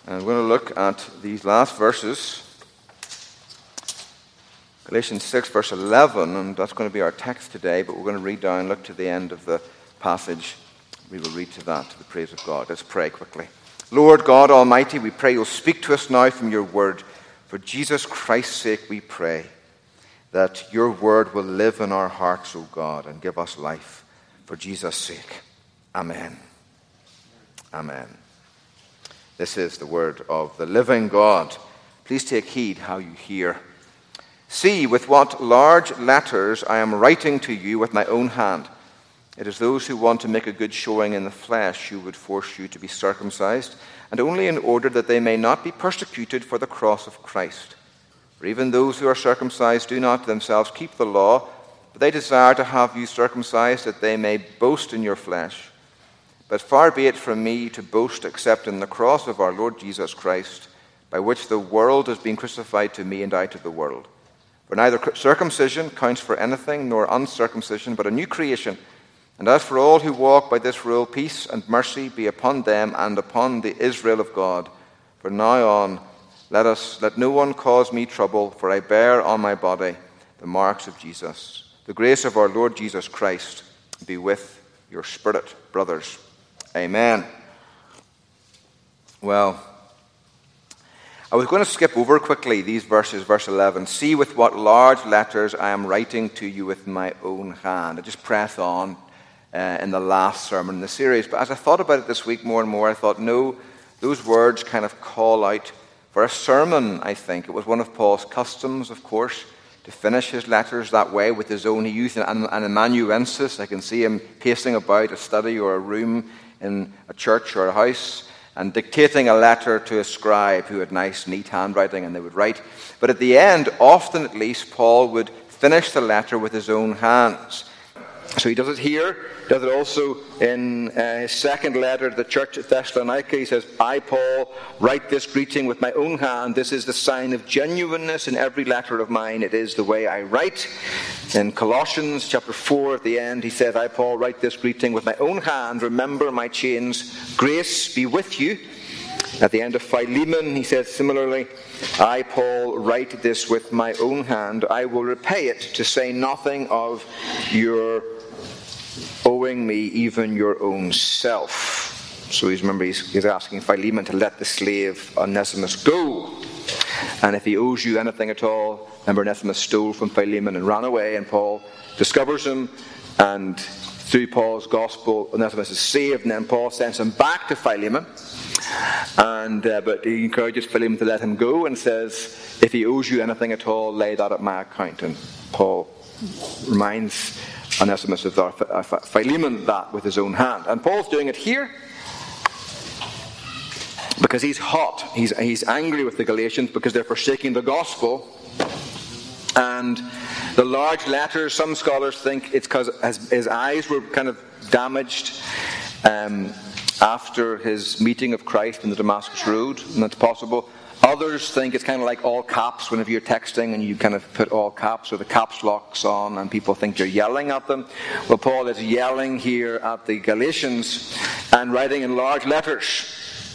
And we're going to look at these last verses. Galatians 6, verse 11, and that's going to be our text today, but we're going to read down, look to the end of the passage. We will read to that, to the praise of God. Let's pray quickly. Lord God Almighty, we pray you'll speak to us now from your word. For Jesus Christ's sake, we pray that your word will live in our hearts, O God, and give us life. For Jesus' sake. Amen. Amen. This is the word of the living God. Please take heed how you hear. See with what large letters I am writing to you with my own hand. It is those who want to make a good showing in the flesh who would force you to be circumcised, and only in order that they may not be persecuted for the cross of Christ. For even those who are circumcised do not themselves keep the law, but they desire to have you circumcised that they may boast in your flesh. But far be it from me to boast except in the cross of our Lord Jesus Christ, by which the world has been crucified to me and I to the world. For neither circumcision counts for anything, nor uncircumcision, but a new creation. And as for all who walk by this rule, peace and mercy be upon them and upon the Israel of God. From now on, let no one cause me trouble, for I bear on my body the marks of Jesus. The grace of our Lord Jesus Christ be with your spirit, brothers. Amen. Well, I was going to skip over quickly these verses, verse 11. See with what large letters I am writing to you with my own hand. I just press on in the last sermon in the series. But as I thought about it this week more and more, I thought, no, those words kind of call out for a sermon, I think. It was one of Paul's customs, of course, to finish his letters that way with his own. He used an amanuensis. I can see him pacing about a study or a room in a church or a house and dictating a letter to a scribe who had nice, neat handwriting, and they would write. But at the end, often at least, Paul would finish the letter with his own hands. So he does it here, does it also in his second letter to the church at Thessalonica. He says, I, Paul, write this greeting with my own hand. This is the sign of genuineness in every letter of mine. It is the way I write. In Colossians chapter 4 at the end, he says, I, Paul, write this greeting with my own hand. Remember my chains. Grace be with you. At the end of Philemon, he says similarly, I, Paul, write this with my own hand. I will repay it, to say nothing of your owing me even your own self. So he's asking Philemon to let the slave Onesimus go. And if he owes you anything at all, remember Onesimus stole from Philemon and ran away, and Paul discovers him, and through Paul's gospel, Onesimus is saved, and then Paul sends him back to Philemon. But he encourages Philemon to let him go and says, if he owes you anything at all, lay that at my account. And Paul reminds Onesimus of Philemon that with his own hand. And Paul's doing it here because he's hot. He's angry with the Galatians because they're forsaking the gospel. And the large letters, some scholars think it's because his eyes were kind of damaged after his meeting of Christ in the Damascus Road, and that's possible. Others think it's kind of like all caps whenever you're texting and you kind of put all caps or the caps locks on and people think you're yelling at them. Well, Paul is yelling here at the Galatians and writing in large letters.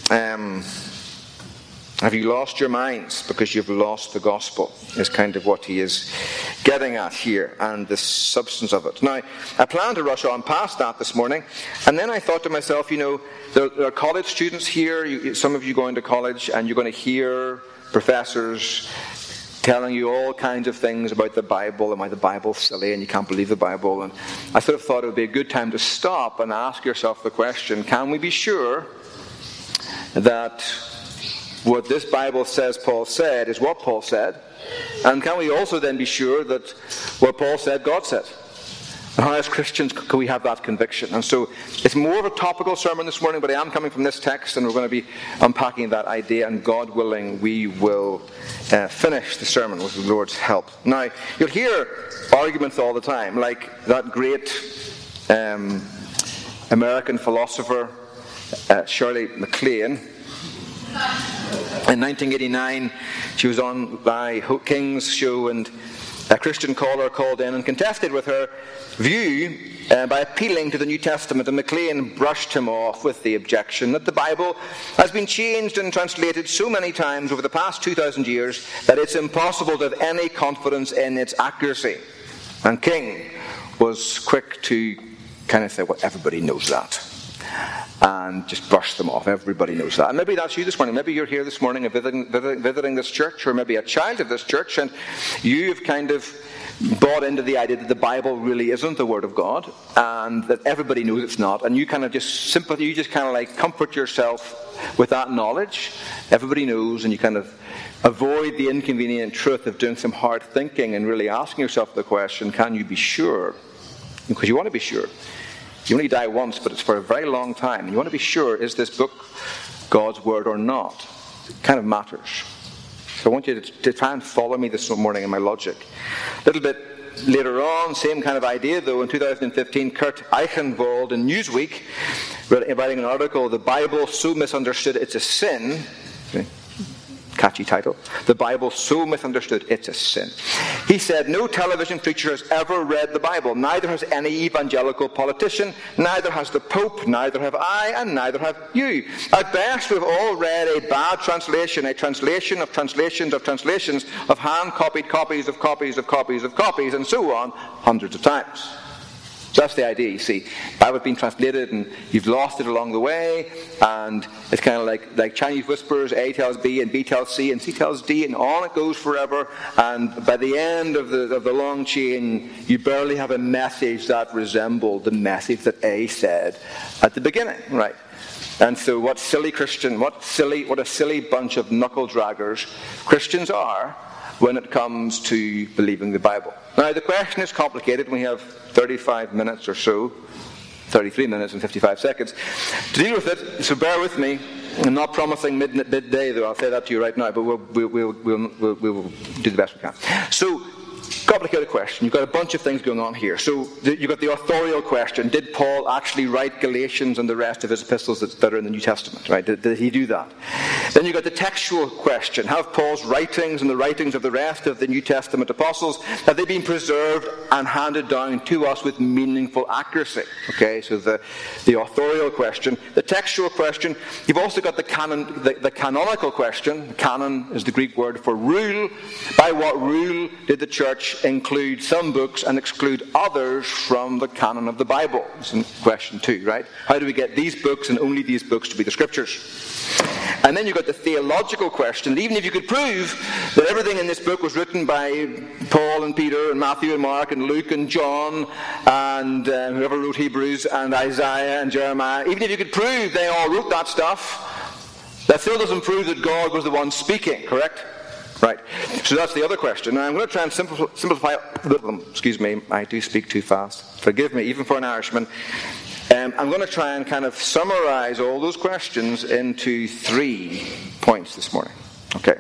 Have you lost your minds because you've lost the gospel, is kind of what he is getting at here, and the substance of it. Now, I planned to rush on past that this morning, and then I thought to myself, there are college students here, some of you going to college, and you're going to hear professors telling you all kinds of things about the Bible and why the Bible's silly and you can't believe the Bible. And I sort of thought it would be a good time to stop and ask yourself the question, can we be sure that what this Bible says Paul said is what Paul said? And can we also then be sure that what Paul said, God said? And how as Christians can we have that conviction? And so it's more of a topical sermon this morning, but I am coming from this text and we're going to be unpacking that idea, and God willing we will finish the sermon with the Lord's help. Now, you'll hear arguments all the time, like that great American philosopher Shirley MacLaine. In 1989, she was on Larry King's show, and Christian caller called in and contested with her view by appealing to the New Testament, and McLean brushed him off with the objection that the Bible has been changed and translated so many times over the past 2,000 years that it's impossible to have any confidence in its accuracy. And King was quick to kind of say, well, everybody knows that, and just brush them off. Everybody knows that. And maybe that's you this morning. Maybe you're here this morning and visiting this church, or maybe a child of this church, and you've kind of bought into the idea that the Bible really isn't the Word of God, and that everybody knows it's not, and you kind of just kind of like comfort yourself with that knowledge. Everybody knows, and you kind of avoid the inconvenient truth of doing some hard thinking and really asking yourself the question, can you be sure? Because you want to be sure. You only die once, but it's for a very long time. You want to be sure, is this book God's Word or not? It kind of matters. So I want you to try and follow me this morning in my logic. A little bit later on, same kind of idea though, in 2015, Kurt Eichenwald in Newsweek, writing an article, "The Bible So Misunderstood It's a Sin." Okay. Catchy title. The Bible so misunderstood, it's a sin. He said, no television preacher has ever read the Bible. Neither has any evangelical politician. Neither has the Pope. Neither have I, and neither have you. At best, we've all read a bad translation, a translation of translations of translations of hand-copied copies of copies of copies of copies, and so on, hundreds of times. So that's the idea, you see. The Bible's been translated and you've lost it along the way, and it's kind of like Chinese whispers, A tells B and B tells C and C tells D, and on it goes forever, and by the end of the long chain, you barely have a message that resembled the message that A said at the beginning, right? And so what a silly bunch of knuckle draggers Christians are when it comes to believing the Bible. Now, the question is complicated. We have 35 minutes or so, 33 minutes and 55 seconds to deal with it, so bear with me. I'm not promising midday, though. I'll say that to you right now, but we'll do the best we can. So, complicated question. You've got a bunch of things going on here. So you've got the authorial question. Did Paul actually write Galatians and the rest of his epistles that are in the New Testament? Right? Did he do that? Then you've got the textual question. Have Paul's writings and the writings of the rest of the New Testament apostles, have they been preserved and handed down to us with meaningful accuracy? Okay, so the authorial question. The textual question. You've also got the canonical question. Canon is the Greek word for rule. By what rule did the church include some books and exclude others from the canon of the Bible? That's in question 2, right? How do we get these books and only these books to be the scriptures? And then you've got the theological question. Even if you could prove that everything in this book was written by Paul and Peter and Matthew and Mark and Luke and John and whoever wrote Hebrews and Isaiah and Jeremiah, even if you could prove they all wrote that stuff, that still doesn't prove that God was the one speaking, correct? Right. So that's the other question. Now I'm going to try and simplify. Excuse me, I do speak too fast. Forgive me, even for an Irishman. I'm going to try and kind of summarize all those questions into 3 points this morning. Okay.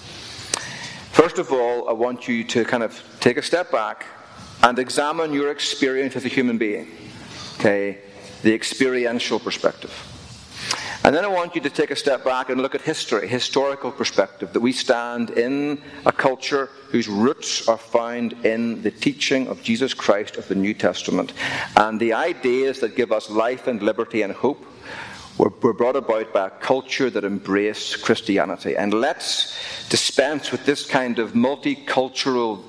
First of all, I want you to kind of take a step back and examine your experience as a human being. Okay. The experiential perspective. And then I want you to take a step back and look at history, historical perspective, that we stand in a culture whose roots are found in the teaching of Jesus Christ of the New Testament. And the ideas that give us life and liberty and hope were brought about by a culture that embraced Christianity. And let's dispense with this kind of multicultural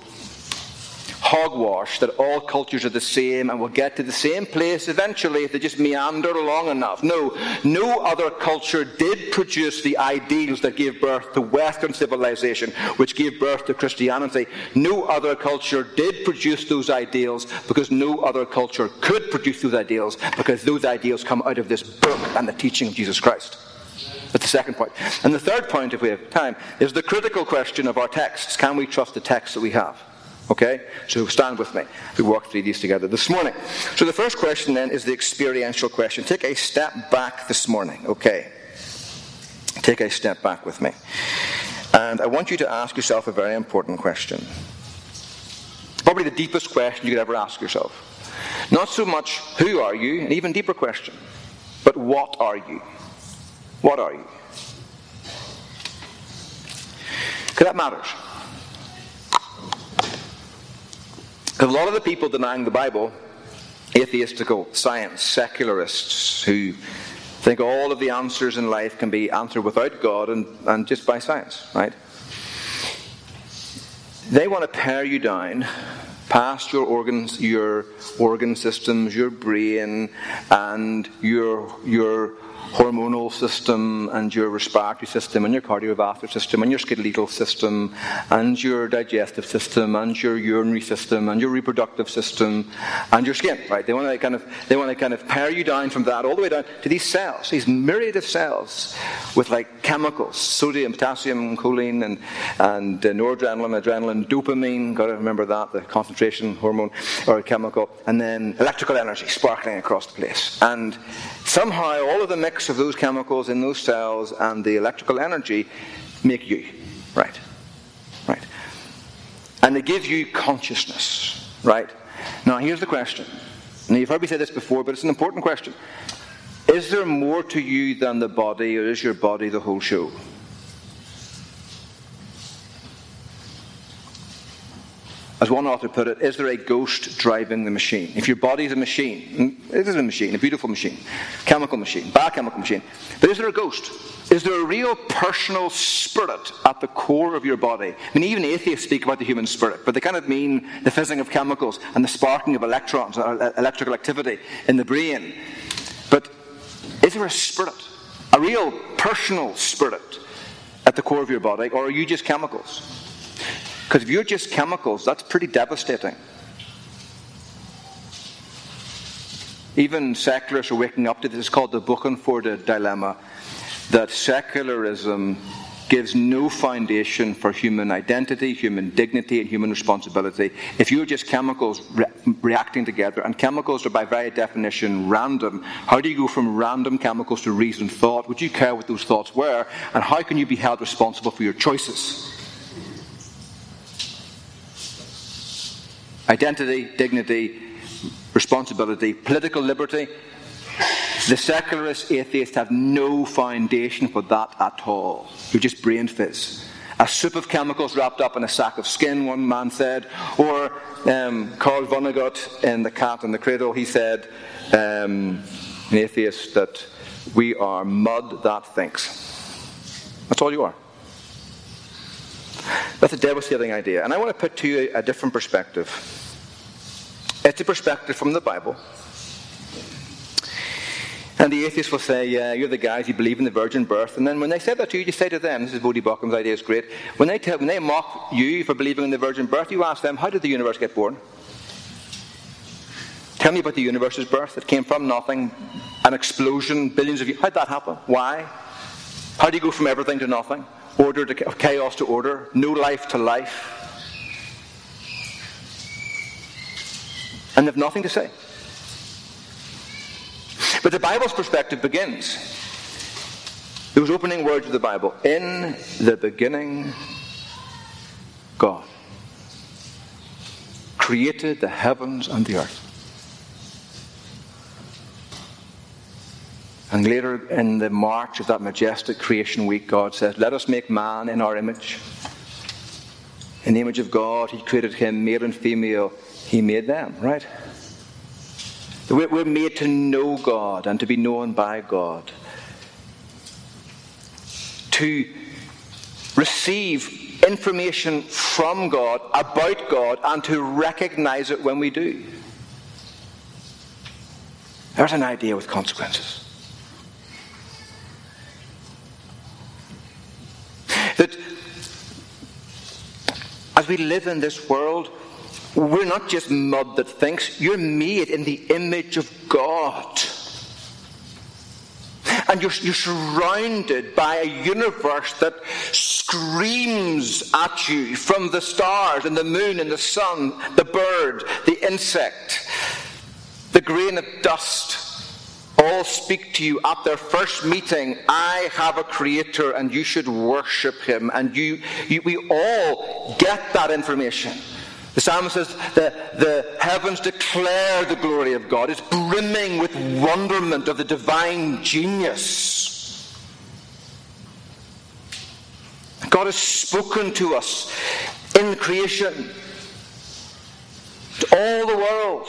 hogwash that all cultures are the same and will get to the same place eventually if they just meander long enough. No other culture did produce the ideals that gave birth to Western civilization, which gave birth to Christianity. No other culture did produce those ideals because no other culture could produce those ideals because those ideals come out of this book and the teaching of Jesus Christ. That's the second point. And the third point, if we have time, is the critical question of our texts. Can we trust the texts that we have? Okay? So stand with me. We walk through these together this morning. So the first question then is the experiential question. Take a step back this morning. Okay? Take a step back with me. And I want you to ask yourself a very important question. Probably the deepest question you could ever ask yourself. Not so much who are you, an even deeper question, but what are you? What are you? Because that matters. A lot of the people denying the Bible, atheistical science, secularists who think all of the answers in life can be answered without God and just by science, right? They want to pare you down past your organ systems, your brain, and your hormonal system, and your respiratory system, and your cardiovascular system, and your skeletal system, and your digestive system, and your urinary system, and your reproductive system, and your skin. Right? They want to kind of pare you down from that all the way down to these cells, these myriad of cells with like chemicals, sodium, potassium, choline, and noradrenaline, adrenaline, dopamine. Got to remember that, the concentration hormone or chemical, and then electrical energy sparkling across the place. And somehow all of the mix of those chemicals in those cells and the electrical energy make you. Right. And they give you consciousness. Right. Now here's the question. Now you've heard me say this before, but it's an important question. Is there more to you than the body, or is your body the whole show? As one author put it, is there a ghost driving the machine? If your body is a machine, it is a machine, a beautiful machine, chemical machine, biochemical machine, but is there a ghost? Is there a real personal spirit at the core of your body? I mean, even atheists speak about the human spirit, but they kind of mean the fizzing of chemicals and the sparking of electrons, or electrical activity in the brain. But is there a spirit, a real personal spirit at the core of your body, or are you just chemicals? Because if you're just chemicals, that's pretty devastating. Even secularists are waking up to this. It's called the Buchenforde dilemma, that secularism gives no foundation for human identity, human dignity, and human responsibility. If you're just chemicals reacting together, and chemicals are by very definition random, how do you go from random chemicals to reasoned thought? Would you care what those thoughts were? And how can you be held responsible for your choices? Identity, dignity, responsibility, political liberty. The secularist atheists have no foundation for that at all. You're just brain fizz. A soup of chemicals wrapped up in a sack of skin, one man said. Or Carl Vonnegut in The Cat and the Cradle, he said, an atheist, that we are mud that thinks. That's all you are. That's a devastating idea. And I want to put to you a different perspective. It's a perspective from the Bible. And the atheists will say, yeah, you're the guys who believe in the virgin birth. And then when they say that to you, you say to them, this is Bodhi Baucham's idea, is great. When they mock you for believing in the virgin birth, you ask them, how did the universe get born? Tell me about the universe's birth. It came from nothing, an explosion, billions of years. How did that happen? Why? How do you go from everything to nothing? Order to chaos to order, no life to life. And they have nothing to say. But the Bible's perspective begins. Those opening words of the Bible. In the beginning, God created the heavens and the earth. And later in the march of that majestic creation week, God says, let us make man in our image. In the image of God, He created him, male and female. He made them, right? We're made to know God and to be known by God. To receive information from God, about God, and to recognize it when we do. There's an idea with consequences. That as we live in this world, we're not just mud that thinks. You're made in the image of God. And you're surrounded by a universe that screams at you from the stars and the moon and the sun, the bird, the insect, the grain of dust. All speak to you at their first meeting. I have a creator and you should worship him. And we all get that information. The psalmist says the heavens declare the glory of God. It's brimming with wonderment of the divine genius. God has spoken to us in creation. All the world.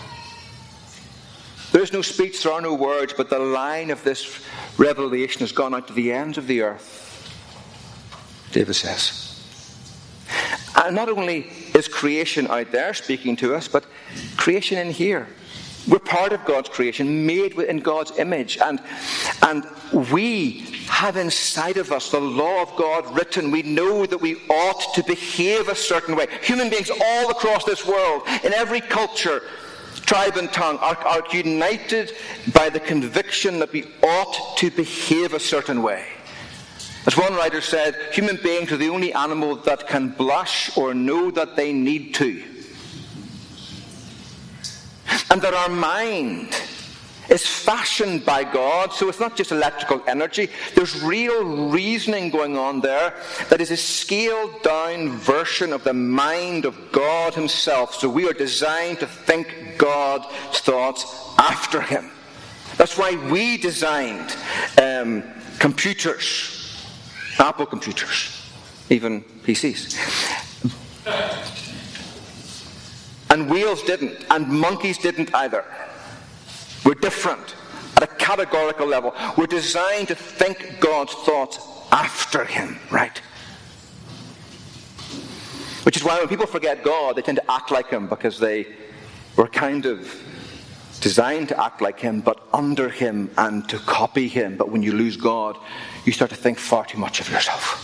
There is no speech, there are no words, but the line of this revelation has gone out to the ends of the earth, David says. And not only is creation out there speaking to us, but creation in here. We're part of God's creation, made in God's image. And we have inside of us the law of God written. We know that we ought to behave a certain way. Human beings all across this world, in every culture, tribe and tongue, are united by the conviction that we ought to behave a certain way. As one writer said, human beings are the only animal that can blush or know that they need to. And that our mind is fashioned by God, so it's not just electrical energy. There's real reasoning going on there that is a scaled down version of the mind of God himself. So we are designed to think God's thoughts after him. That's why we designed computers, Apple computers, even PCs. And whales didn't, and monkeys didn't either. We're different at a categorical level. We're designed to think God's thoughts after him, right? Which is why when people forget God, they tend to act like him, because they were kind of designed to act like him, but under him and to copy him. But when you lose God, you start to think far too much of yourself.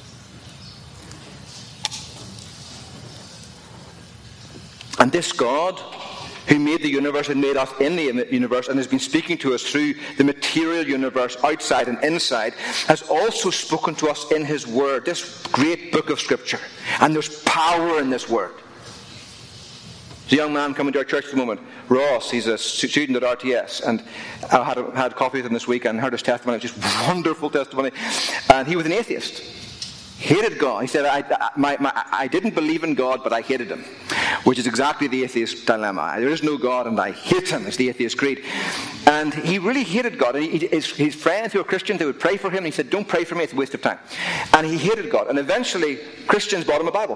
And this God, who made the universe and made us in the universe and has been speaking to us through the material universe, outside and inside, has also spoken to us in his word, this great book of Scripture. And there's power in this word. There's a young man coming to our church at the moment, Ross. He's a student at RTS, and I had coffee with him this week and heard his testimony. Just wonderful testimony. And he was an atheist. Hated God. He said, I didn't believe in God, but I hated him. Which is exactly the atheist dilemma. There is no God and I hate him. It's the atheist creed. And he really hated God. And his friends who were Christians, they would pray for him. And he said, don't pray for me, it's a waste of time. And he hated God. And eventually, Christians bought him a Bible.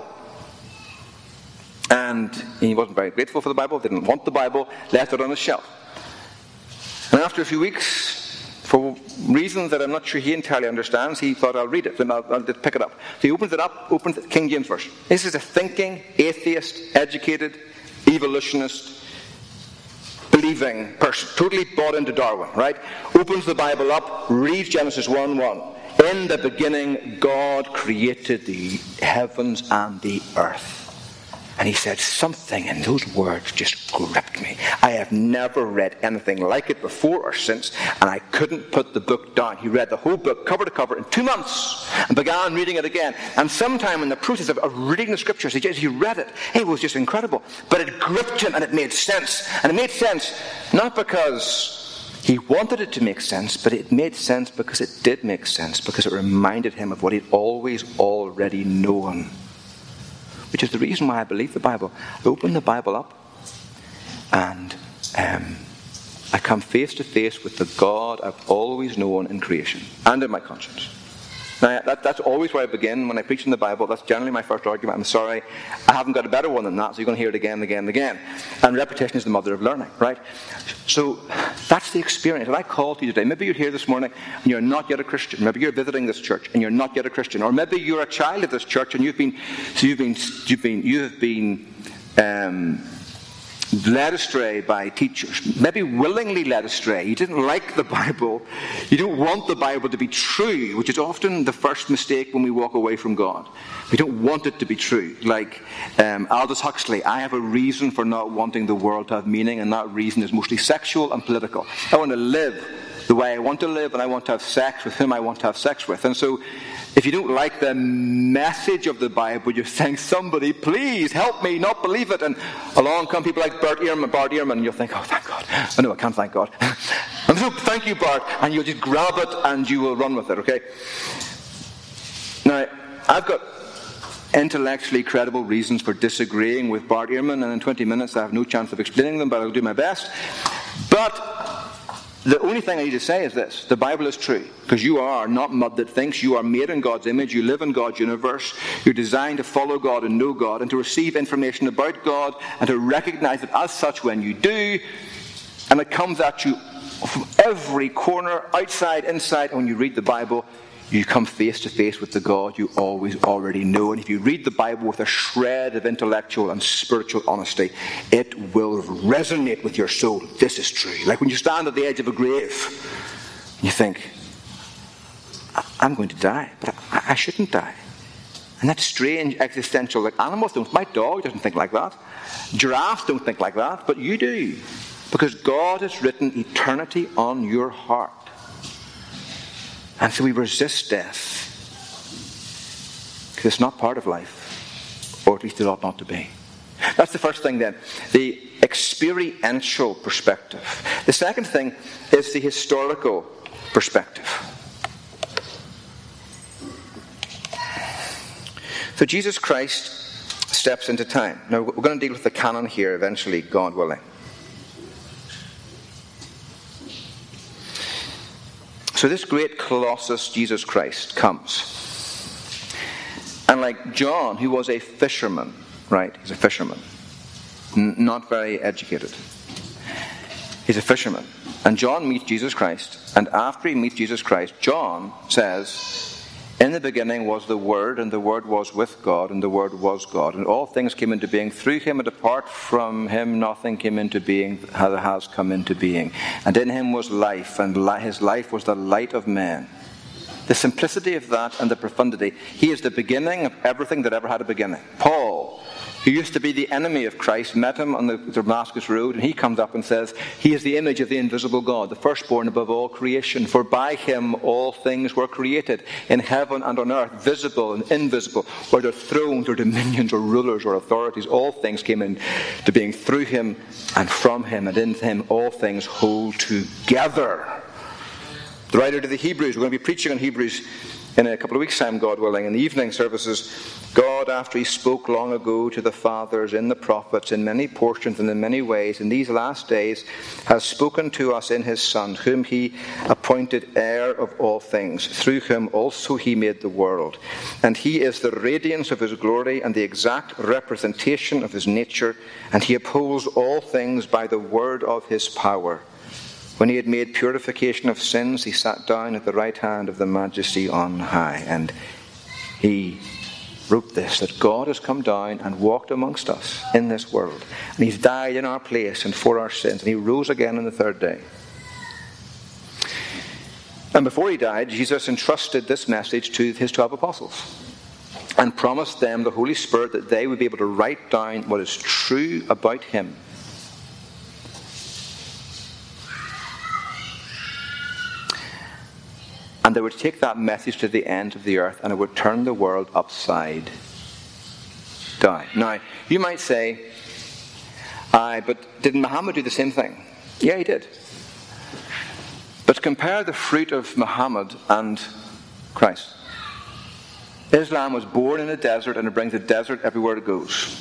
And he wasn't very grateful for the Bible, didn't want the Bible, left it on his shelf. And after a few weeks, for reasons that I'm not sure he entirely understands, he thought, I'll read it, and I'll just pick it up. So he opens it up, opens the King James Version. This is a thinking, atheist, educated, evolutionist, believing person, totally bought into Darwin, right? Opens the Bible up, reads Genesis 1:1. In the beginning, God created the heavens and the earth. And he said, something in those words just gripped me. I have never read anything like it before or since, and I couldn't put the book down. He read the whole book, cover to cover, in 2 months, and began reading it again. And sometime in the process of reading the Scriptures, he read it. It was just incredible. But it gripped him, and it made sense. And it made sense not because he wanted it to make sense, but it made sense because it did make sense, because it reminded him of what he'd always already known. Which is the reason why I believe the Bible. I open the Bible up and I come face to face with the God I've always known in creation and in my conscience. Now, that's always where I begin when I preach in the Bible. That's generally my first argument. I'm sorry, I haven't got a better one than that, so you're going to hear it again and again and again. And repetition is the mother of learning, right? So that's the experience. And I call to you today. Maybe you're here this morning and you're not yet a Christian. Maybe you're visiting this church and you're not yet a Christian. Or maybe you're a child of this church and you have been led astray by teachers, maybe willingly led astray. You didn't like the Bible. You don't want the Bible to be true, which is often the first mistake when we walk away from God. We don't want it to be true. Like Aldous Huxley, I have a reason for not wanting the world to have meaning, and that reason is mostly sexual and political. I want to live the way I want to live, and I want to have sex with whom I want to have sex with. And so if you don't like the message of the Bible, you're saying, somebody, please help me not believe it. And along come people like Bart Ehrman, and you'll think, oh, thank God. Oh, no, I can't thank God. And so, thank you, Bart. And you'll just grab it and you will run with it, okay? Now, I've got intellectually credible reasons for disagreeing with Bart Ehrman, and in 20 minutes I have no chance of explaining them, but I'll do my best. But The only thing I need to say is this. The Bible is true. Because you are not mud that thinks. You are made in God's image. You live in God's universe. You're designed to follow God and know God and to receive information about God and to recognize it as such when you do. And it comes at you from every corner, outside, inside. And when you read the Bible, you come face to face with the God you always already know. And if you read the Bible with a shred of intellectual and spiritual honesty, it will resonate with your soul. This is true. Like when you stand at the edge of a grave, you think, I'm going to die, but I shouldn't die. And that's strange, existential. Like animals don't. My dog doesn't think like that. Giraffes don't think like that, but you do. Because God has written eternity on your heart. And so we resist death. Because it's not part of life. Or at least it ought not to be. That's the first thing then. The experiential perspective. The second thing is the historical perspective. So Jesus Christ steps into time. Now we're going to deal with the canon here eventually, God willing. So this great colossus, Jesus Christ, comes. And like John, who was a fisherman, right? He's a fisherman. Not very educated. He's a fisherman. And John meets Jesus Christ. And after he meets Jesus Christ, John says, in the beginning was the Word, and the Word was with God, and the Word was God. And all things came into being through him, and apart from him nothing came into being that has come into being. And in him was life, and his life was the light of men. The simplicity of that and the profundity. He is the beginning of everything that ever had a beginning. Paul, who used to be the enemy of Christ, met him on the Damascus Road, and he comes up and says, he is the image of the invisible God, the firstborn above all creation. For by him all things were created, in heaven and on earth, visible and invisible, whether thrones or dominions or rulers or authorities. All things came into being through him and from him, and in him all things hold together. The writer to the Hebrews, we're going to be preaching on Hebrews in a couple of weeks' time, God willing, in the evening services. God, after he spoke long ago to the fathers in the prophets in many portions and in many ways, in these last days has spoken to us in his Son, whom he appointed heir of all things, through whom also he made the world. And he is the radiance of his glory and the exact representation of his nature, and he upholds all things by the word of his power. When he had made purification of sins, he sat down at the right hand of the Majesty on high. And he wrote this, that God has come down and walked amongst us in this world. And he's died in our place and for our sins. And he rose again on the third day. And before he died, Jesus entrusted this message to his 12 apostles. And promised them the Holy Spirit that they would be able to write down what is true about him. And they would take that message to the ends of the earth, and it would turn the world upside down. Now, you might say, but didn't Muhammad do the same thing? Yeah, he did. But compare the fruit of Muhammad and Christ. Islam was born in a desert, and it brings a desert everywhere it goes.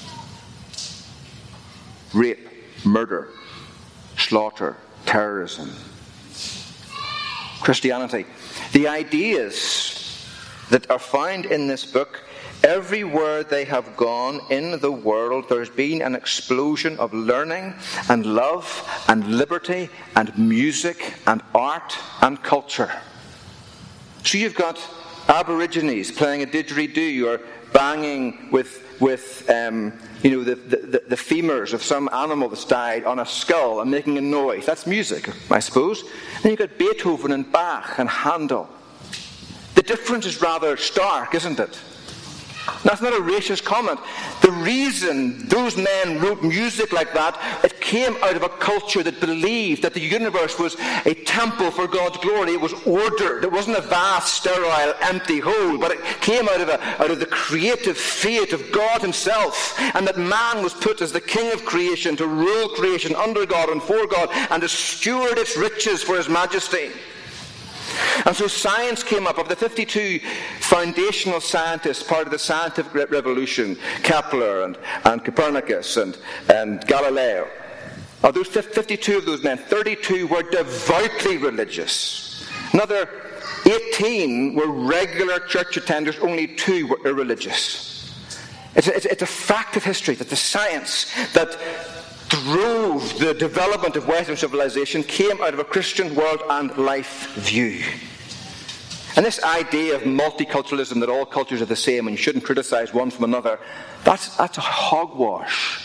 Rape, murder, slaughter, terrorism. Christianity. The ideas that are found in this book, everywhere they have gone in the world, there's been an explosion of learning and love and liberty and music and art and culture. So you've got Aborigines playing a didgeridoo or banging with the femurs of some animal that's died on a skull and making a noise. That's music, I suppose. Then you've got Beethoven and Bach and Handel. The difference is rather stark, isn't it? That's not a racist comment. The reason those men wrote music like that, it came out of a culture that believed that the universe was a temple for God's glory. It was ordered. It wasn't a vast, sterile, empty hole, but it came out of the creative fate of God himself, and that man was put as the king of creation to rule creation under God and for God and to steward its riches for his majesty. And so science came up. Of the 52 foundational scientists, part of the scientific revolution, Kepler and Copernicus and Galileo, Of those 52 of those men, 32 were devoutly religious. Another 18 were regular church attenders, only 2 were irreligious. It's a fact of history that the science that drove the development of Western civilization came out of a Christian world and life view. And this idea of multiculturalism, that all cultures are the same and you shouldn't criticize one from another, that's a hogwash.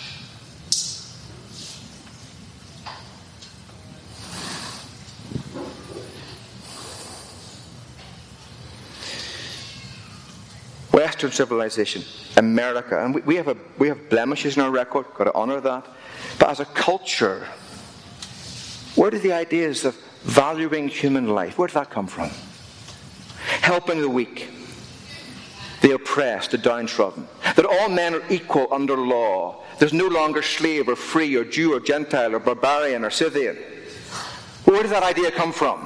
Western civilization, America, and we have blemishes in our record, got to honour that. But as a culture, where do the ideas of valuing human life, where did that come from? Helping the weak, the oppressed, the downtrodden. That all men are equal under law. There's no longer slave or free or Jew or Gentile or barbarian or Scythian. Where does that idea come from?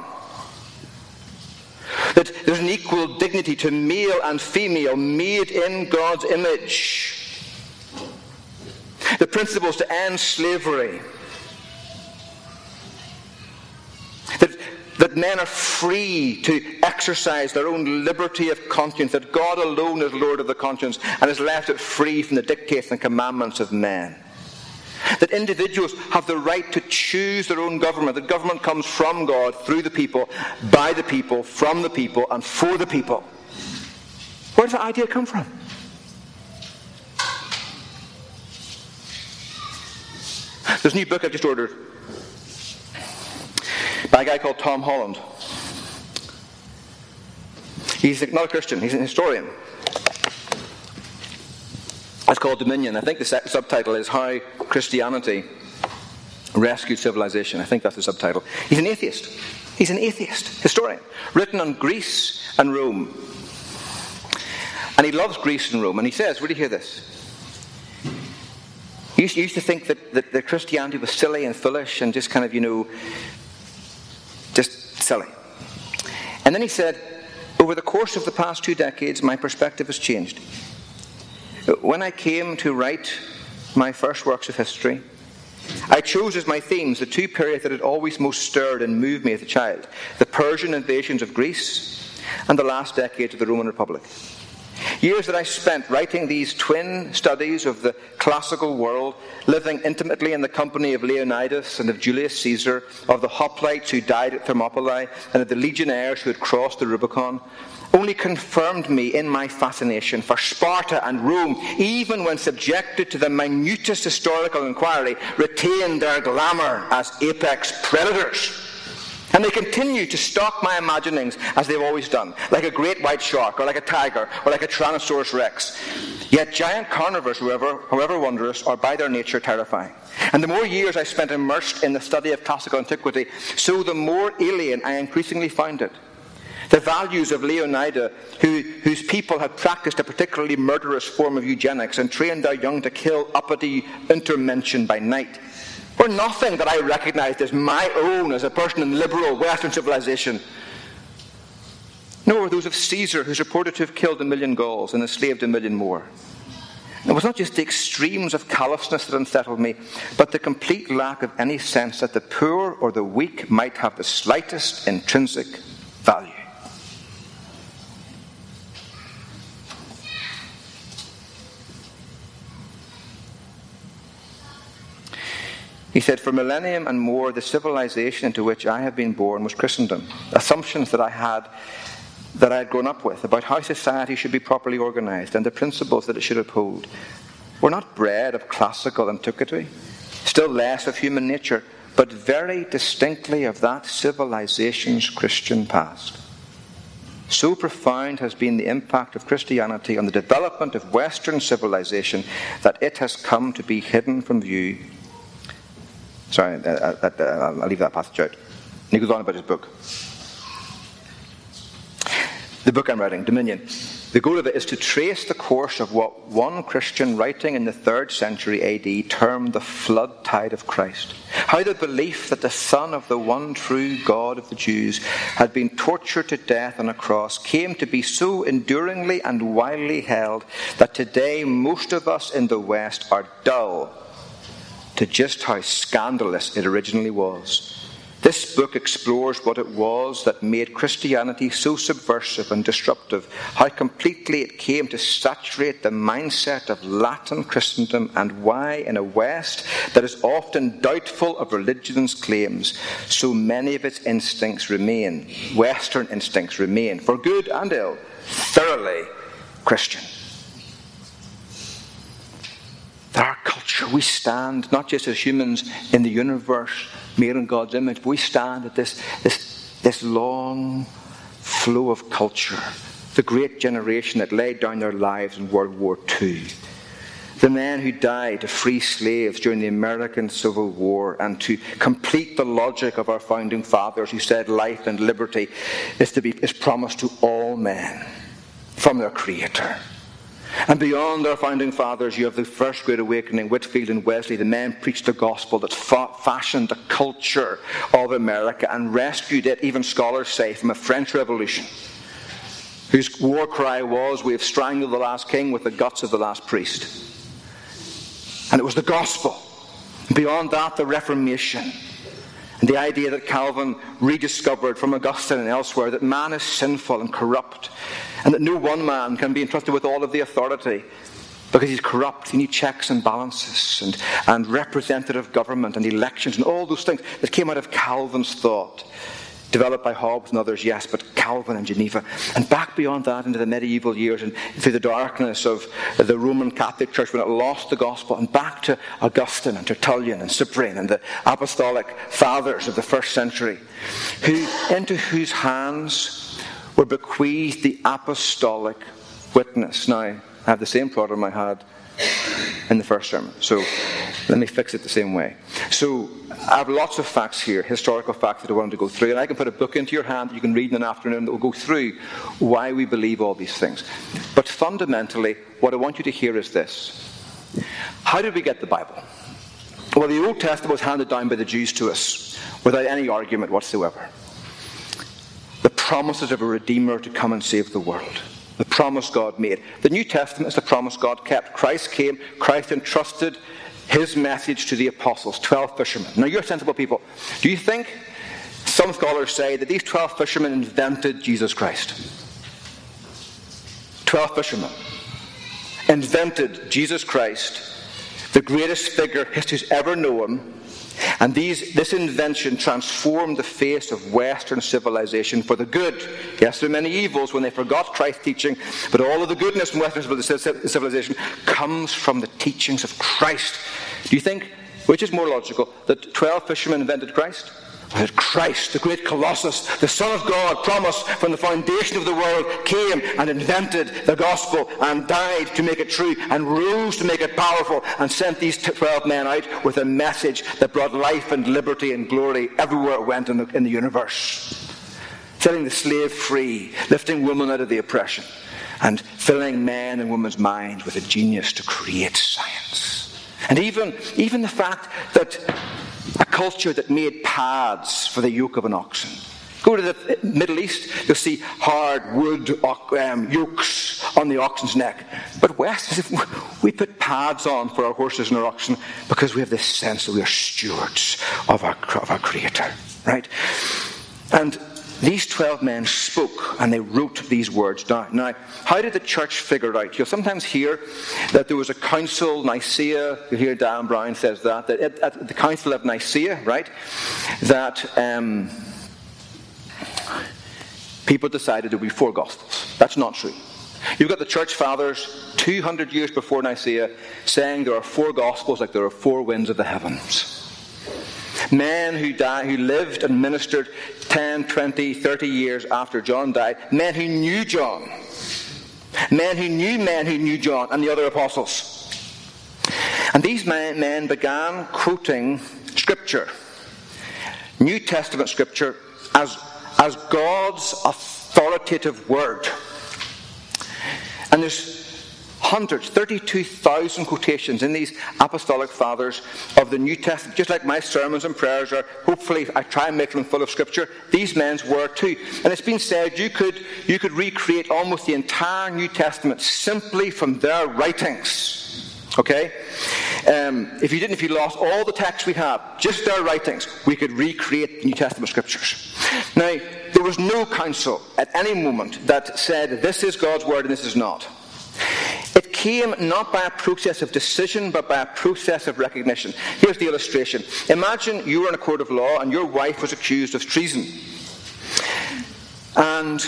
That there's an equal dignity to male and female made in God's image. The principles to end slavery. That men are free to exercise their own liberty of conscience. That God alone is Lord of the conscience and has left it free from the dictates and commandments of men. That individuals have the right to choose their own government. That government comes from God, through the people, by the people, from the people, and for the people. Where does that idea come from? There's a new book I've just ordered by a guy called Tom Holland. He's not a Christian, he's an historian. It's called Dominion. I think the subtitle is How Christianity Rescued Civilization. I think that's the subtitle. He's an atheist. He's an atheist historian, written on Greece and Rome. And he loves Greece and Rome. And he says, will you hear this? He used to think that Christianity was silly and foolish and just kind of, just silly. And then he said, over the course of the past 2 decades, my perspective has changed. When I came to write my first works of history, I chose as my themes the 2 periods that had always most stirred and moved me as a child: the Persian invasions of Greece and the last decades of the Roman Republic. Years that I spent writing these twin studies of the classical world, living intimately in the company of Leonidas and of Julius Caesar, of the hoplites who died at Thermopylae, and of the legionnaires who had crossed the Rubicon, only confirmed me in my fascination for Sparta and Rome, even when subjected to the minutest historical inquiry, retained their glamour as apex predators. And they continue to stalk my imaginings as they've always done, like a great white shark, or like a tiger, or like a Tyrannosaurus rex. Yet giant carnivores, however wondrous, are by their nature terrifying. And the more years I spent immersed in the study of classical antiquity, so the more alien I increasingly found it. The values of Leonidas, whose people had practiced a particularly murderous form of eugenics and trained their young to kill uppity intermention by night, were nothing that I recognized as my own as a person in liberal Western civilization. Nor were those of Caesar, who's reported to have killed 1 million Gauls and enslaved 1 million more. It was not just the extremes of callousness that unsettled me, but the complete lack of any sense that the poor or the weak might have the slightest intrinsic value. He said, for millennium and more, the civilization into which I have been born was Christendom. Assumptions that I had grown up with about how society should be properly organized and the principles that it should uphold were not bred of classical antiquity, still less of human nature, but very distinctly of that civilization's Christian past. So profound has been the impact of Christianity on the development of Western civilization that it has come to be hidden from view. Sorry, I'll leave that passage out. And he goes on about his book. The book I'm writing, Dominion. The goal of it is to trace the course of what one Christian writing in the 3rd century AD termed the flood tide of Christ. How the belief that the Son of the one true God of the Jews had been tortured to death on a cross came to be so enduringly and widely held that today most of us in the West are dull to just how scandalous it originally was. This book explores what it was that made Christianity so subversive and disruptive, how completely it came to saturate the mindset of Latin Christendom, and why, in a West that is often doubtful of religion's claims, so many of its instincts remain, Western instincts remain, for good and ill, thoroughly Christian. Our culture, we stand not just as humans in the universe made in God's image, but we stand at this long flow of culture, the great generation that laid down their lives in World War II, the men who died to free slaves during the American Civil War, and to complete the logic of our founding fathers who said life and liberty is promised to all men from their Creator. And beyond our founding fathers, you have the First Great Awakening, Whitefield and Wesley. The men preached the gospel that fashioned the culture of America and rescued it, even scholars say, from a French Revolution, whose war cry was, "We have strangled the last king with the guts of the last priest." And it was the gospel. Beyond that, the Reformation. And the idea that Calvin rediscovered from Augustine and elsewhere, that man is sinful and corrupt, and that no one man can be entrusted with all of the authority because he's corrupt. You need checks and balances and representative government and elections and all those things that came out of Calvin's thought. Developed by Hobbes and others, yes, but Calvin and Geneva. And back beyond that into the medieval years and through the darkness of the Roman Catholic Church when it lost the gospel, and back to Augustine and Tertullian and Cyprian and the apostolic fathers of the first century, into whose hands were bequeathed the apostolic witness. Now, I have the same problem I had in the first sermon, so let me fix it the same way. So I have lots of facts here, historical facts that I wanted to go through, and I can put a book into your hand that you can read in an afternoon that will go through why we believe all these things. But fundamentally, what I want you to hear is this. How did we get the Bible? Well, the Old Testament was handed down by the Jews to us without any argument whatsoever. The promises of a Redeemer to come and save the world. The promise God made. The New Testament is the promise God kept. Christ came. Christ entrusted his message to the apostles, 12 fishermen. Now, you're sensible people. Do you think, some scholars say, that these 12 fishermen invented Jesus Christ? 12 fishermen invented Jesus Christ, the greatest figure history's ever known, and this invention transformed the face of Western civilization for the good. Yes, there are many evils when they forgot Christ's teaching, but all of the goodness in Western civilization comes from the teachings of Christ. Do you think, which is more logical, that 12 fishermen invented Christ? Or that Christ, the great Colossus, the Son of God, promised from the foundation of the world, came and invented the gospel and died to make it true and rose to make it powerful and sent these 12 men out with a message that brought life and liberty and glory everywhere it went in the universe. Setting the slave free, lifting women out of the oppression, and filling men and women's minds with a genius to create science. And even the fact that a culture that made pads for the yoke of an oxen. Go to the Middle East, you'll see hard wood yokes on the oxen's neck. But West, we put pads on for our horses and our oxen because we have this sense that we are stewards of our Creator. Right? And these 12 men spoke and they wrote these words down. Now, how did the church figure it out? You'll sometimes hear that there was a council, Nicaea. You'll hear Dan Brown says that at the Council of Nicaea, right, that people decided there would be 4 Gospels. That's not true. You've got the church fathers 200 years before Nicaea saying there are 4 Gospels like there are 4 winds of the heavens. Men who lived and ministered 10, 20, 30 years after John died. Men who knew John. Men who knew John and the other apostles. And these men began quoting Scripture. New Testament Scripture as God's authoritative word. And there's hundreds, 32,000 quotations in these apostolic fathers of the New Testament. Just like my sermons and prayers are, hopefully I try and make them full of Scripture, these men's were too. And it's been said you could recreate almost the entire New Testament simply from their writings. Okay? if you lost all the texts we have, just their writings, we could recreate the New Testament scriptures. Now, there was no council at any moment that said, this is God's word and this is not. It came not by a process of decision, but by a process of recognition. Here's the illustration. Imagine you were in a court of law and your wife was accused of treason. And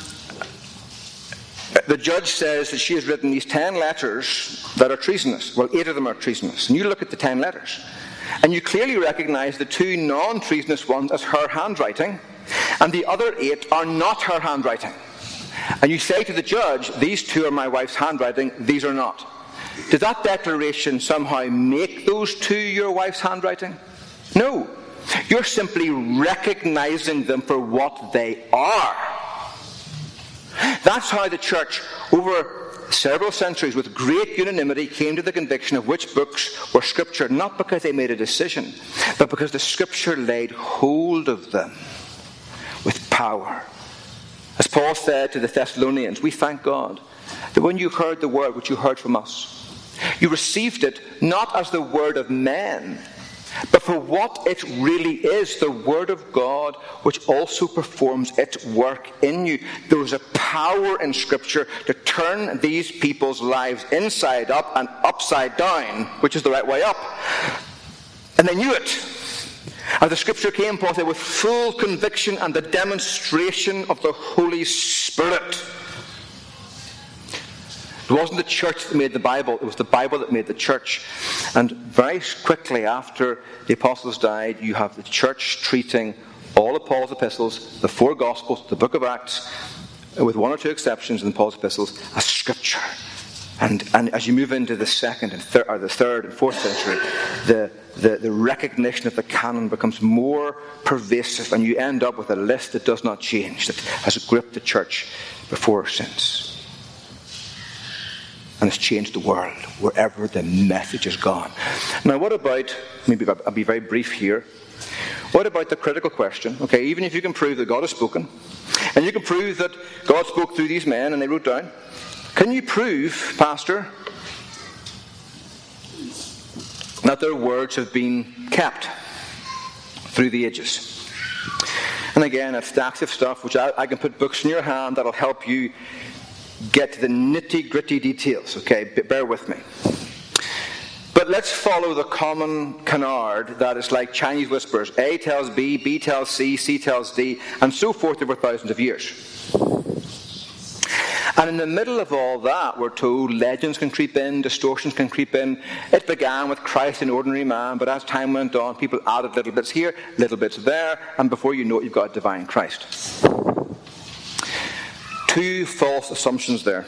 the judge says that she has written these 10 letters that are treasonous. Well, 8 of them are treasonous. And you look at the 10 letters, and you clearly recognize the 2 non-treasonous ones as her handwriting, and the other 8 are not her handwriting. And you say to the judge, these 2 are my wife's handwriting, these are not. Did that declaration somehow make those 2 your wife's handwriting? No. You're simply recognizing them for what they are. That's how the church, over several centuries, with great unanimity, came to the conviction of which books were Scripture, not because they made a decision, but because the Scripture laid hold of them with power. As Paul said to the Thessalonians, we thank God that when you heard the word which you heard from us, you received it not as the word of men, but for what it really is, the word of God, which also performs its work in you. There was a power in Scripture to turn these people's lives inside up and upside down, which is the right way up. And they knew it. As the Scripture came, Paul said, with full conviction and the demonstration of the Holy Spirit. It wasn't the church that made the Bible, it was the Bible that made the church. And very quickly after the apostles died, you have the church treating all of Paul's epistles, the 4 Gospels, the book of Acts, with 1 or 2 exceptions in Paul's epistles, as Scripture. And as you move into the second and third, or the 3rd and 4th century, the recognition of the canon becomes more pervasive, and you end up with a list that does not change, that has gripped the church before or since. And it's changed the world, wherever the message has gone. Now, what about, maybe I'll be very brief here, what about the critical question? Okay, even if you can prove that God has spoken, and you can prove that God spoke through these men and they wrote down, can you prove, Pastor, that their words have been kept through the ages? And again, I've stacks of stuff which I can put books in your hand that'll help you get to the nitty-gritty details. Okay, bear with me. But let's follow the common canard that is like Chinese whispers. A tells B, B tells C, C tells D, and so forth over thousands of years. And in the middle of all that, we're told legends can creep in, distortions can creep in. It began with Christ, an ordinary man, but as time went on, people added little bits here, little bits there, and before you know it, you've got a divine Christ. 2 false assumptions there.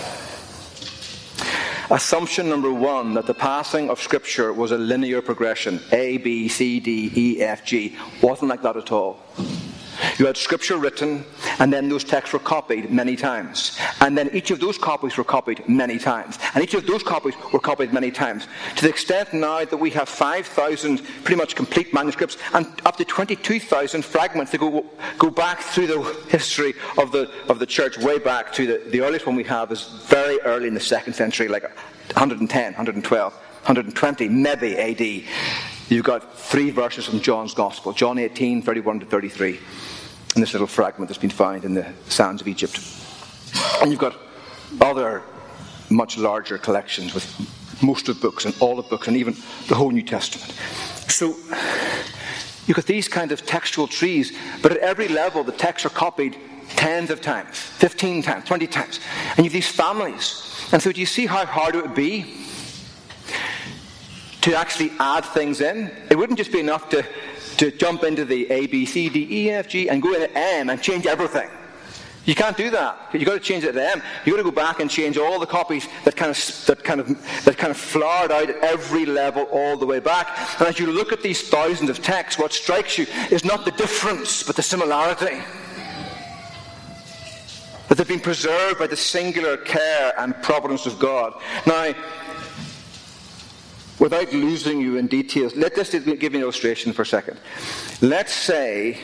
Assumption number 1, that the passing of Scripture was a linear progression. A, B, C, D, E, F, G. Wasn't like that at all. You had Scripture written, and then those texts were copied many times. And then each of those copies were copied many times. And each of those copies were copied many times. To the extent now that we have 5,000 pretty much complete manuscripts and up to 22,000 fragments that go back through the history of the church, way back to the earliest one we have is very early in the 2nd century, like 110, 112, 120, maybe AD. You've got 3 verses from John's Gospel, John 18, 31 to 33, in this little fragment that's been found in the sands of Egypt. And you've got other much larger collections with most of the books and all the books and even the whole New Testament. So you've got these kind of textual trees, but at every level the texts are copied tens of times, 15 times, 20 times. And you have these families. And so do you see how hard it would be to actually add things in? It wouldn't just be enough to jump into the A, B, C, D, E, F, G and go into M and change everything. You can't do that. You've got to change it to M. You've got to go back and change all the copies that kind of flowered out at every level all the way back. And as you look at these thousands of texts, what strikes you is not the difference, but the similarity. That they've been preserved by the singular care and providence of God. Now, without losing you in details, let us give you an illustration for a second. Let's say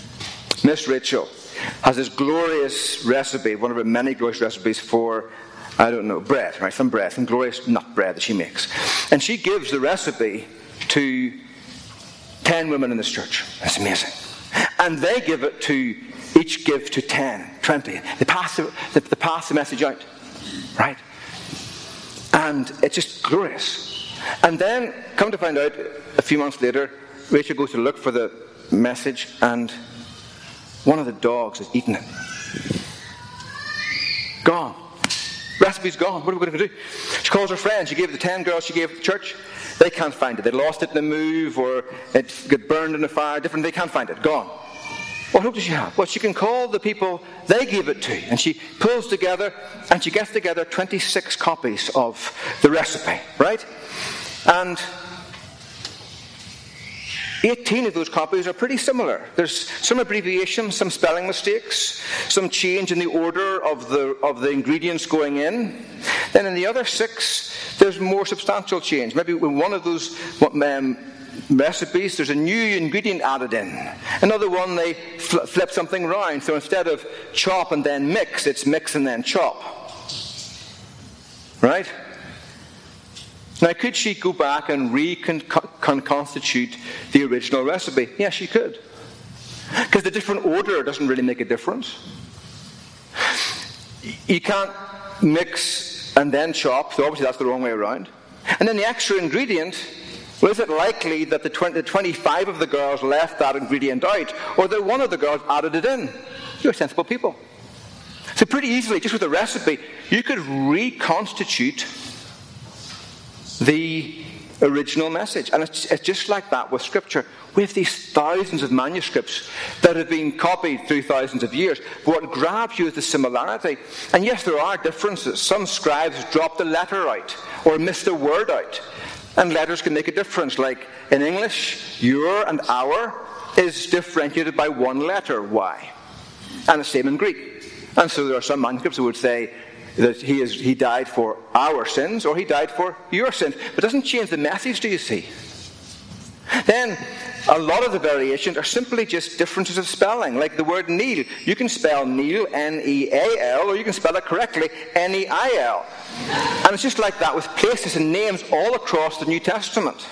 Miss Rachel has this glorious recipe, one of her many glorious recipes for I don't know, bread, right? Some bread, some glorious nut bread that she makes. And she gives the recipe to 10 women in this church. That's amazing. And they each give to 10, 20. They pass the message out, right? And it's just glorious. And then, come to find out, a few months later, Rachel goes to look for the message, and one of the dogs has eaten it. Gone. Recipe's gone. What are we going to do? She calls her friends. She gave it to 10 girls she gave to the church. They can't find it. They lost it in the move, or it got burned in the fire. They can't find it. Gone. What hope does she have? Well, she can call the people they gave it to, and she pulls together, and she gets together 26 copies of the recipe, right? And 18 of those copies are pretty similar. There's some abbreviations, some spelling mistakes, some change in the order of the ingredients going in. Then in the other 6, there's more substantial change. Maybe in one of those recipes, there's a new ingredient added in. Another one, they flip something round. So instead of chop and then mix, it's mix and then chop. Right? Now, could she go back and reconstitute the original recipe? Yes, she could. Because the different order doesn't really make a difference. You can't mix and then chop, so obviously that's the wrong way around. And then the extra ingredient, well, is it likely that the 25 of the girls left that ingredient out, or that one of the girls added it in? You're sensible people. So pretty easily, just with a recipe, you could reconstitute the original message. And it's just like that with Scripture. We have these thousands of manuscripts that have been copied through thousands of years. But what grabs you is the similarity. And yes, there are differences. Some scribes dropped a letter out or missed a word out. And letters can make a difference. Like in English, your and our is differentiated by one letter, Y. And the same in Greek. And so there are some manuscripts that would say that he died for our sins, or he died for your sins. But it doesn't change the message, do you see? Then, a lot of the variations are simply just differences of spelling. Like the word Neil. You can spell Neil, N-E-A-L, or you can spell it correctly, N-E-I-L. And it's just like that with places and names all across the New Testament.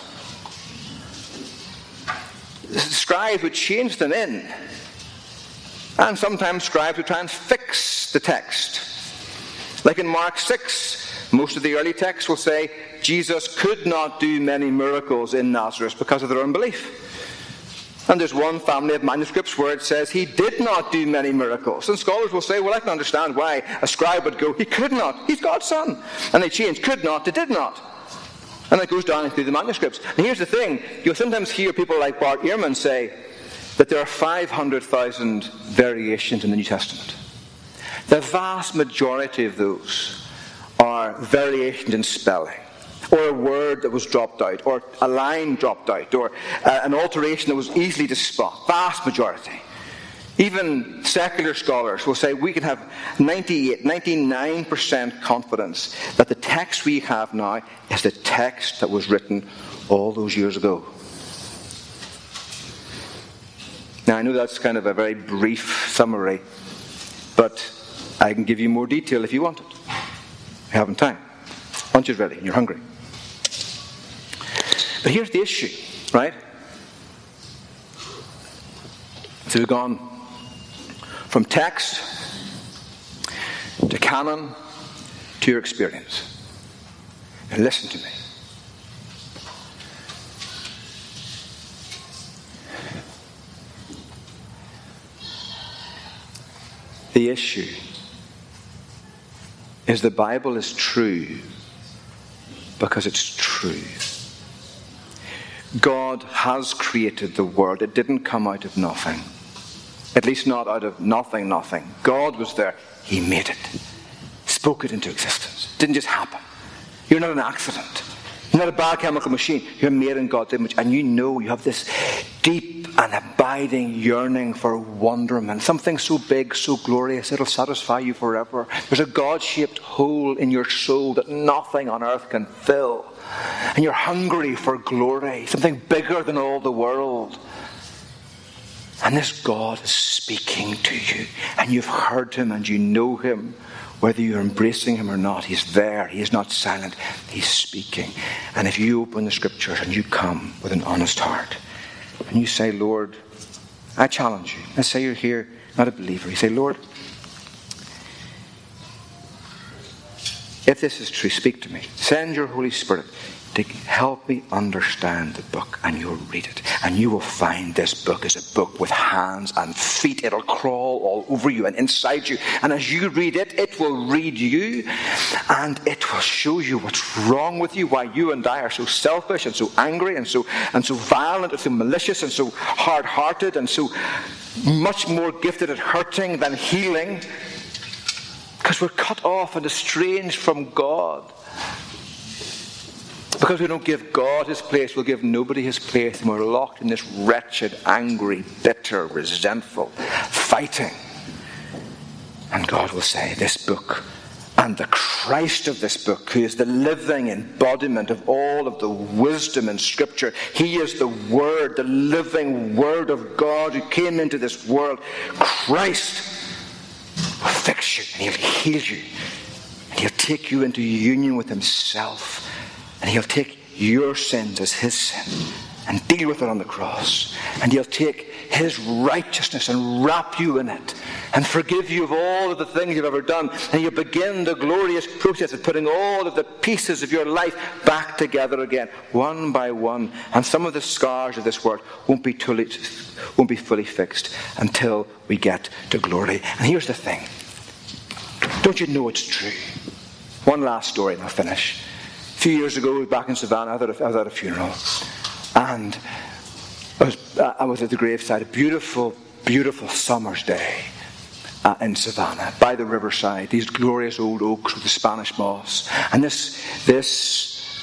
The scribes would change them in. And sometimes scribes would try and fix the text. Like in Mark 6, most of the early texts will say Jesus could not do many miracles in Nazareth because of their unbelief. And there's one family of manuscripts where it says he did not do many miracles. And scholars will say, well, I can understand why a scribe would go, he could not, he's God's son. And they change could not to did not. And it goes down through the manuscripts. And here's the thing, you'll sometimes hear people like Bart Ehrman say that there are 500,000 variations in the New Testament. The vast majority of those are variations in spelling, or a word that was dropped out, or a line dropped out, or an alteration that was easily to spot. Vast majority. Even secular scholars will say we can have 99% confidence that the text we have now is the text that was written all those years ago. Now, I know that's kind of a very brief summary, but I can give you more detail if you want it. I haven't time. Lunch is ready and you're hungry. But here's the issue, right? So we've gone from text to canon to your experience. And listen to me. The issue is the Bible is true because it's true. God has created the world. It didn't come out of nothing. At least not out of nothing. God was there. He made it. Spoke it into existence. It didn't just happen. You're not an accident. You're not a biochemical machine. You're made in God's image. And you know you have this deep and abiding yearning for wonderment. Something so big, so glorious, it'll satisfy you forever. There's a God-shaped hole in your soul that nothing on earth can fill. And you're hungry for glory. Something bigger than all the world. And this God is speaking to you. And you've heard him and you know him. Whether you're embracing him or not, he's there. He is not silent. He's speaking. And if you open the scriptures and you come with an honest heart and you say, Lord, I challenge you. Let's say you're here, not a believer. You say, Lord, if this is true, speak to me. Send your Holy Spirit to help me understand the book, and you'll read it. And you will find this book is a book with hands and feet. It'll crawl all over you and inside you. And as you read it, it will read you, and it will show you what's wrong with you, why you and I are so selfish and so angry and so violent and so malicious and so hard-hearted and so much more gifted at hurting than healing. Because we're cut off and estranged from God. Because we don't give God his place, we'll give nobody his place, and we're locked in this wretched, angry, bitter, resentful fighting. And God will say, this book and the Christ of this book, who is the living embodiment of all of the wisdom in Scripture, he is the Word, the living Word of God who came into this world. Christ will fix you, and he'll heal you, and he'll take you into union with himself. And he'll take your sins as his sin and deal with it on the cross. And he'll take his righteousness and wrap you in it and forgive you of all of the things you've ever done. And you'll begin the glorious process of putting all of the pieces of your life back together again, one by one. And some of the scars of this world won't be fully fixed until we get to glory. And here's the thing. Don't you know it's true? One last story and I'll finish. A few years ago, back in Savannah, I was at a funeral, and I was at the graveside. A beautiful, beautiful summer's day in Savannah, by the riverside. These glorious old oaks with the Spanish moss, and this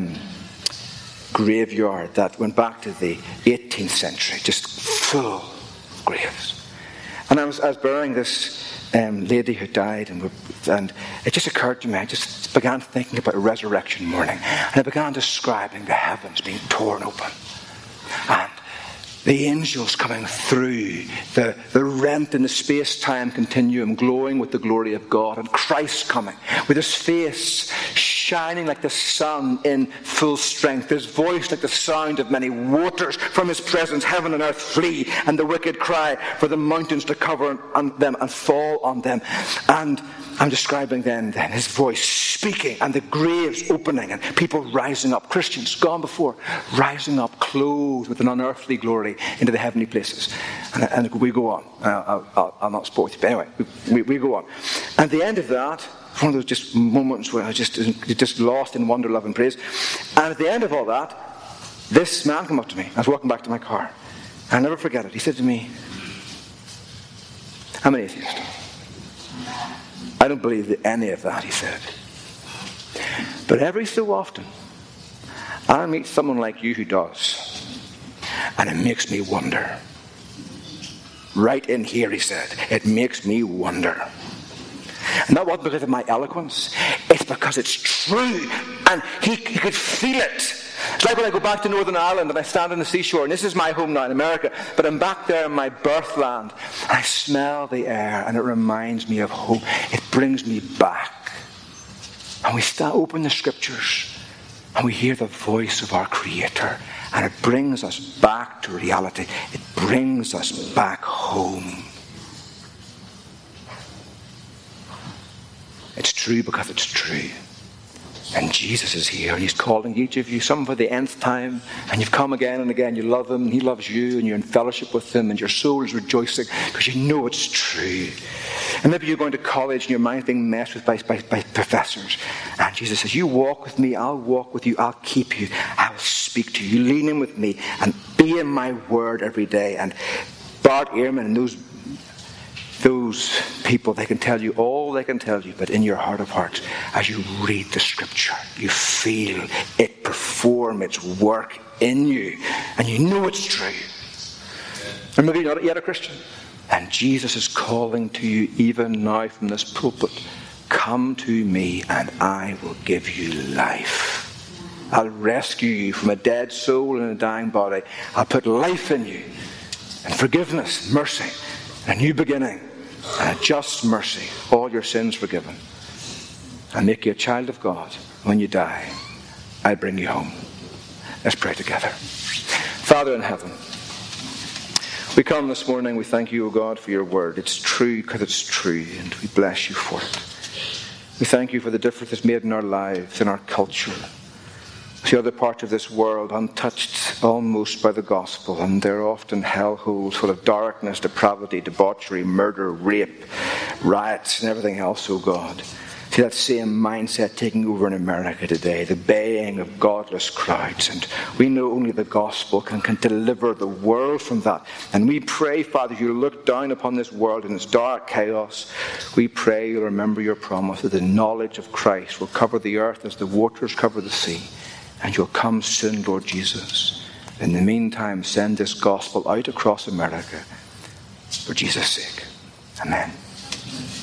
graveyard that went back to the 18th century, just full graves. And I was burying this lady who died, and it just occurred to me, I just began thinking about a resurrection morning, and I began describing the heavens being torn open, and the angels coming through the rent in the space-time continuum, glowing with the glory of God, and Christ coming with his face shining like the sun in full strength, his voice like the sound of many waters. From his presence heaven and earth flee, and the wicked cry for the mountains to cover them and fall on them. And I'm describing then his voice speaking, and the graves opening, and people rising up, Christians gone before, rising up clothed with an unearthly glory into the heavenly places. And we go on. I'll not spoil you, but anyway, we go on. And at the end of that, one of those just moments where I just lost in wonder, love and praise. And at the end of all that, this man came up to me. I was walking back to my car. I'll never forget it. He said to me, I'm an atheist. I don't believe any of that, he said. But every so often, I meet someone like you who does. And it makes me wonder. Right in here, he said, it makes me wonder. And that wasn't because of my eloquence. It's because it's true. And he could feel it. It's like when I go back to Northern Ireland and I stand on the seashore, and this is my home now in America, but I'm back there in my birthland, and I smell the air, and it reminds me of home. It brings me back. And we open the scriptures, and we hear the voice of our Creator, and it brings us back to reality. It brings us back home. It's true because it's true. And Jesus is here, and he's calling each of you, some for the nth time, and you've come again and again. You love him, and he loves you, and you're in fellowship with him, and your soul is rejoicing because you know it's true. And maybe you're going to college and your mind's being messed with by professors, and Jesus says, you walk with me, I'll walk with you, I'll keep you, I'll speak to you. You lean in with me and be in my word every day. And Bart Ehrman and those people, they can tell you all they can tell you, but in your heart of hearts, as you read the scripture, you feel it perform its work in you, and you know it's true. And maybe you're not yet a Christian, and Jesus is calling to you even now from this pulpit, come to me and I will give you life. I'll rescue you from a dead soul and a dying body. I'll put life in you, and forgiveness, mercy, and a new beginning. and a just mercy, all your sins forgiven, and make you a child of God. When you die, I'll bring you home. Let's pray together. Father in heaven, we come this morning, we thank you, O God, for your word. It's true because it's true, and we bless you for it. We thank you for the difference it's made in our lives, in our culture. The other parts of this world untouched almost by the gospel, and they're often hellholes full of darkness, depravity, debauchery, murder, rape, riots, and everything else, O God. See that same mindset taking over in America today, the baying of godless crowds. And we know only the gospel can deliver the world from that. And we pray, Father, you look down upon this world in its dark chaos. We pray you'll remember your promise that the knowledge of Christ will cover the earth as the waters cover the sea. And you'll come soon, Lord Jesus. In the meantime, send this gospel out across America for Jesus' sake. Amen.